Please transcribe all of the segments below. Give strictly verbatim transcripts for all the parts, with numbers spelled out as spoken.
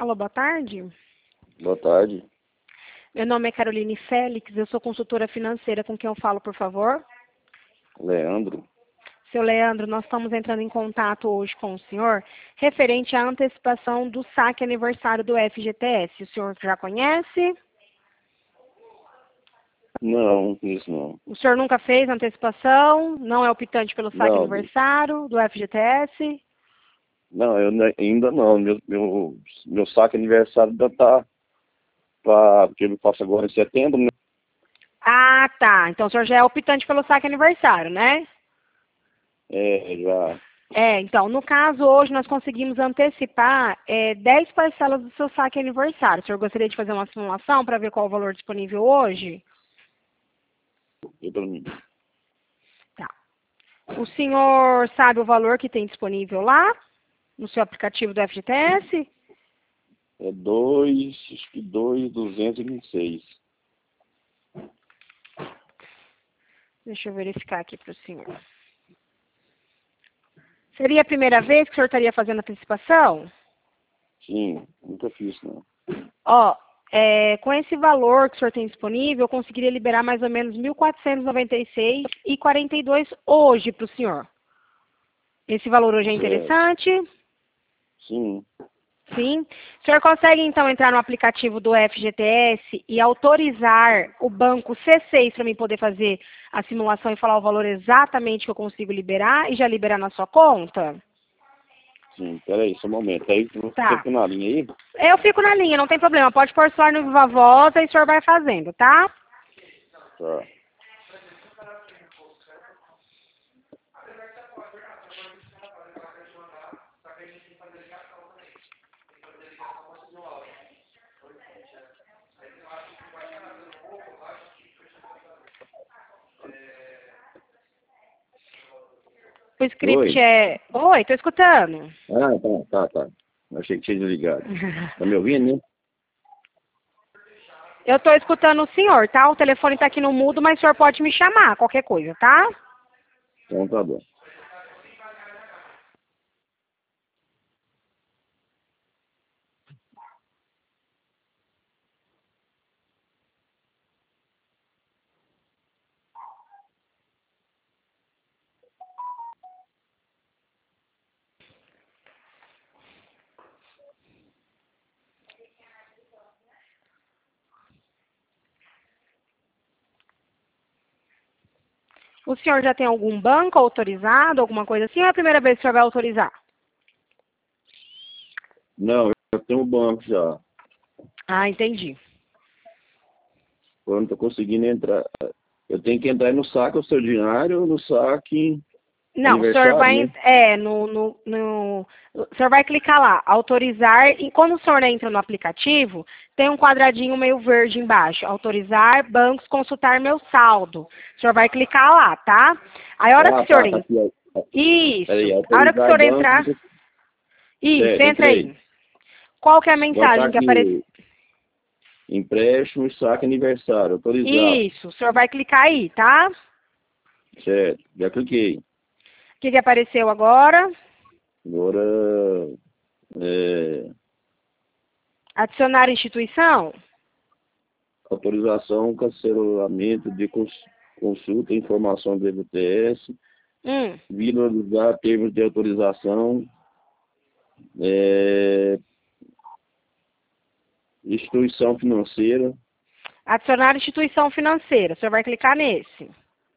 Alô, boa tarde. Boa tarde. Meu nome é Caroline Félix, eu sou consultora financeira. Com quem eu falo, por favor? Leandro. Seu Leandro, nós estamos entrando em contato hoje com o senhor referente à antecipação do saque aniversário do F G T S. O senhor já conhece? Não, isso não. O senhor nunca fez antecipação? Não é optante pelo saque Não, aniversário do F G T S? não, eu ne- ainda não. Meu, meu, meu saque aniversário ainda tá pra, porque ele passa agora em setembro, né? Ah, tá. Então o senhor já é optante pelo saque aniversário, né? É, já. É, então, no caso, hoje nós conseguimos antecipar é, dez parcelas do seu saque aniversário. O senhor gostaria de fazer uma simulação para ver qual o valor disponível hoje? Eu, pra mim. Tá. O senhor sabe o valor que tem disponível lá, no seu aplicativo do F G T S? É dois, acho que dois, duzentos e vinte e seis. Deixa eu verificar aqui para o senhor. Seria a primeira vez que o senhor estaria fazendo antecipação? Sim, nunca fiz, não. Ó, é, com esse valor que o senhor tem disponível, eu conseguiria liberar mais ou menos mil quatrocentos e noventa e seis reais e quarenta e dois centavos hoje para o senhor. Esse valor hoje é Certo. interessante? Sim, Sim. O senhor consegue, então, entrar no aplicativo do F G T S e autorizar o banco C seis para mim poder fazer a simulação e falar o valor exatamente que eu consigo liberar e já liberar na sua conta? sim. Peraí, só um momento. Aí você Tá. fica na linha aí? Eu fico na linha, não tem problema. Pode pôr o celular no Viva Voz e o senhor vai fazendo, tá? Tá. O script Oi. é... Oi, tô escutando. Ah, tá, tá, tá. Achei que tinha desligado. Tá me ouvindo, né? Eu tô escutando o senhor, tá? O telefone tá aqui no mudo, mas o senhor pode me chamar, qualquer coisa, tá? Então tá bom. O senhor já tem algum banco autorizado, alguma coisa assim, ou é a primeira vez que o senhor vai autorizar? Não, eu tenho um banco já. Ah, entendi. Eu não tô conseguindo entrar. Eu tenho que entrar no saque extraordinário, no saque Não, o senhor aniversário, vai, né? é, no, no, no, o senhor vai clicar lá, autorizar, e quando o senhor entra no aplicativo, tem um quadradinho meio verde embaixo, autorizar bancos, consultar meu saldo. O senhor vai clicar lá, tá? Aí a hora que Ah, o senhor tá, tá entra, aqui. Ó. Peraí, isso, a hora que o autorizar senhor banco. entrar, isso, Certo, entra aí. entrei. Qual que é a Botar mensagem que aparece? aqui, empréstimo e saque aniversário, autorizar. Isso, o senhor vai clicar aí, tá? Certo, já cliquei. O que que apareceu agora? Agora, é, Adicionar instituição? autorização, cancelamento de cons- consulta, informação do F T S, Hum. visualizar termos de autorização, é, instituição financeira, Adicionar instituição financeira. O senhor vai clicar nesse.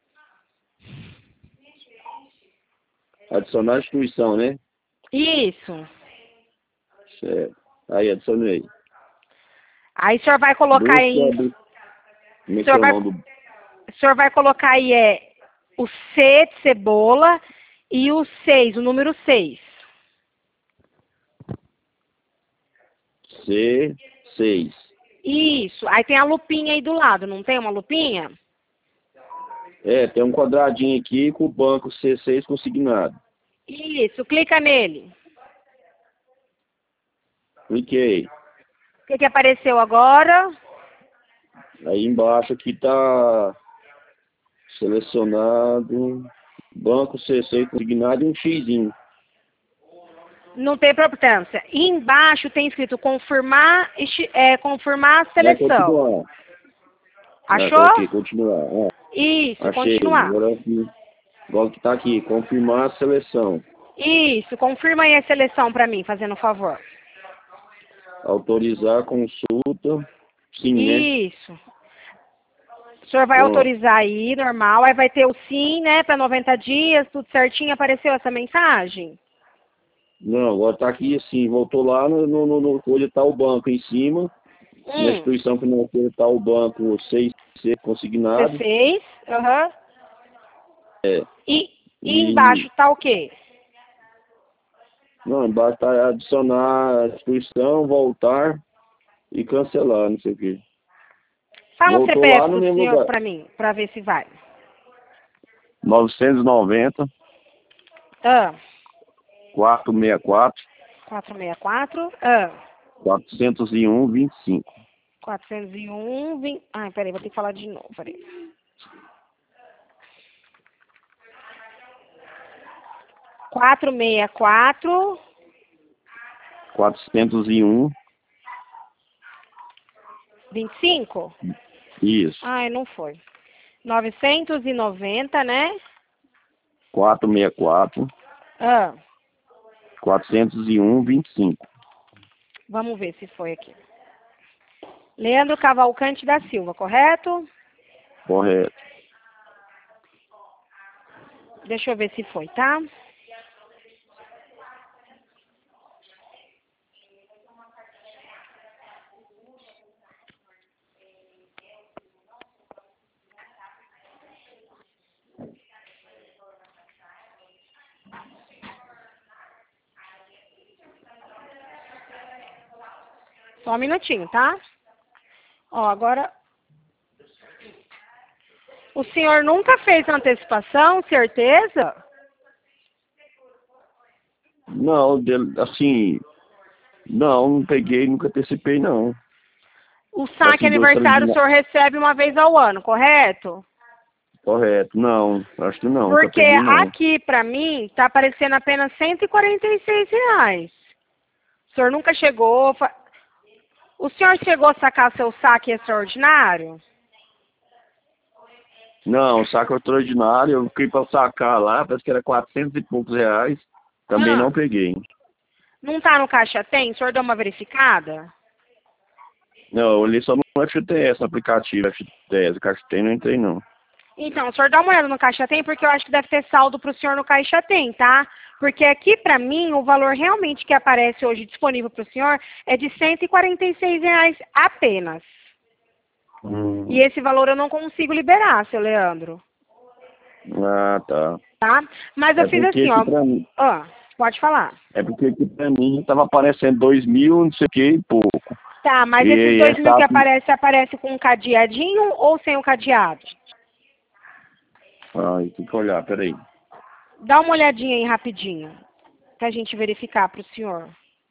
adicionar instituição, né? Isso. Certo. Aí, adicionei. Aí o senhor vai colocar Busca, em. bu- como O é que é senhor o vai, nome do o senhor vai colocar aí é o C de cebola e o seis, o número seis. C seis? Isso. Aí tem a lupinha aí do lado, não tem uma lupinha? É, tem um quadradinho aqui com o banco C seis consignado. Isso, clica nele. Cliquei. O que que apareceu agora? Aí embaixo aqui tá selecionado banco C seis consignado e um xizinho. Não tem importância. E embaixo tem escrito confirmar, esti- é, confirmar a Vai seleção. continuar. Vai, Achou? coloquei, continuar. Ó, Isso, achei. continuar. Agora aqui. Igual que tá aqui, confirmar a seleção. Isso, confirma aí a seleção para mim, fazendo um favor. Autorizar a consulta. Sim, né? Isso. O senhor vai Pronto. autorizar aí, normal, aí vai ter o sim, né, para noventa dias, tudo certinho, apareceu essa mensagem? Não, agora tá aqui assim, voltou lá no, no, no, no onde tá o banco em cima. Na Hum, instituição financeira tá o banco seis C consignado. você fez, aham. É. E, e E. embaixo tá o quê? Não, basta adicionar a instituição, voltar e cancelar, não sei o quê. Fala o Voltou lá C P F no do mesmo senhor lugar. para mim, para ver se vai. novecentos e noventa, Ah, quatrocentos e sessenta e quatro, quatrocentos e sessenta e quatro, ah, quatrocentos e um, vinte e cinco. quatrocentos e um, vinte... Ai, peraí, vou ter que falar de novo, peraí. quatrocentos e sessenta e quatro, quatrocentos e um, vinte e cinco? isso. Ai, não foi. novecentos e noventa, né? quatrocentos e sessenta e quatro, Ah, quatrocentos e um, vinte e cinco. vamos ver se foi aqui. Leandro Cavalcante da Silva, correto? Correto. Deixa eu ver se foi, tá? Só um minutinho, tá? Ó, agora... O senhor nunca fez antecipação, certeza? Não, de- assim, não, não peguei, nunca antecipei, não. O saque Assim, do aniversário o extraordinário. senhor recebe uma vez ao ano, correto? Correto, não, acho que não, nunca Porque peguei, não. aqui, pra mim, tá aparecendo apenas cento e quarenta e seis reais. O senhor nunca chegou... fa- O senhor chegou a sacar seu saque extraordinário? Não, saco extraordinário, eu fui pra sacar lá, parece que era quatrocentos e poucos reais, também Ah, não peguei. não tá no Caixa Tem? O senhor deu uma verificada? Não, eu olhei só no F T S, no aplicativo F T S, o Caixa Tem, não entrei, não. Então, o senhor dá uma olhada no Caixa Tem, porque eu acho que deve ter saldo pro senhor no Caixa Tem, tá? Porque aqui, pra mim, o valor realmente que aparece hoje disponível pro senhor é de cento e quarenta e seis reais apenas. Hum. E esse valor eu não consigo liberar, seu Leandro. Ah, tá. Tá? Mas eu É fiz porque assim, ó. aqui pra mim, Ah, pode falar. é porque aqui pra mim tava aparecendo dois mil, não sei o que e pouco. Tá, mas E esses dois mil essa, que aparece, aparece com um cadeadinho ou sem o cadeado? ai, tem que olhar, peraí. Dá uma olhadinha aí rapidinho, pra gente verificar pro senhor.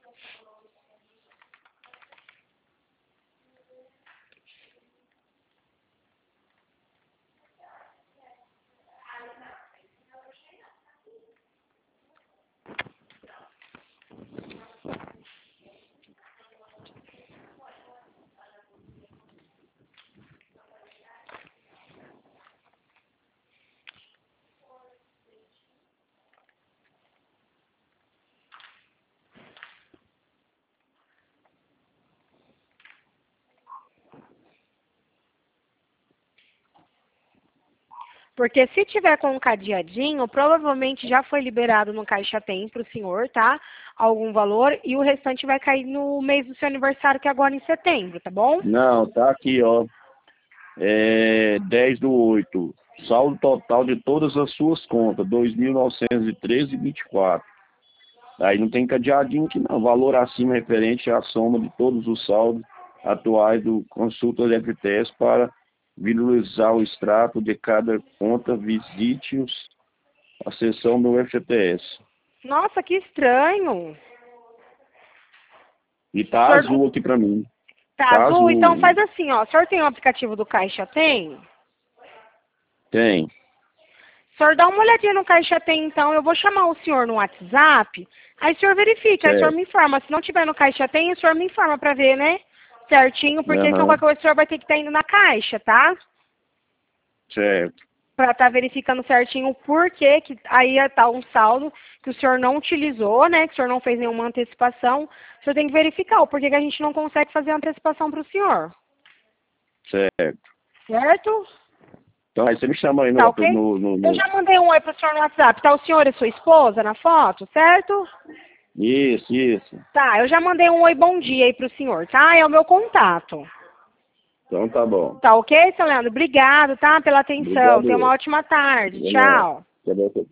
Porque se tiver com um cadeadinho, provavelmente já foi liberado no Caixa Tem para o senhor, tá? Algum valor, e o restante vai cair no mês do seu aniversário, que é agora em setembro, tá bom? Não, tá aqui, ó. É dez do oito. Saldo total de todas as suas contas, dois mil novecentos e treze vírgula vinte e quatro. Aí não tem cadeadinho aqui não. Valor acima referente à soma de todos os saldos atuais do consulta do F T S para visualizar o extrato de cada conta, visite-os a seção do F T S. Nossa, que estranho. E O tá senhor azul aqui pra mim. tá Tá azul? Então azul. faz assim, ó. O senhor tem o aplicativo do Caixa Tem? Tem. O senhor dá uma olhadinha no Caixa Tem, então. Eu vou chamar o senhor no WhatsApp. Aí o senhor verifica, aí o senhor me informa. Se não tiver no Caixa Tem, o senhor me informa pra ver, né? Certinho, porque Aham. senão qualquer coisa o senhor vai ter que estar indo na Caixa, tá? Certo. Pra estar verificando certinho o porquê que aí tá um saldo que o senhor não utilizou, né? Que o senhor não fez nenhuma antecipação. O senhor tem que verificar o porquê que a gente não consegue fazer a antecipação pro senhor. Certo. Certo? Então aí você me chama aí no... Tá ok? no, no, no... Eu já mandei um oi pro senhor no WhatsApp. Tá o senhor e sua esposa na foto, certo? Isso, isso. Tá, eu já mandei um oi bom dia aí pro senhor, tá? É o meu contato. Então tá bom. Tá ok, seu Leandro? Obrigado, tá? Pela atenção. Obrigado. Tenha uma ótima tarde. De nada. Tchau. Até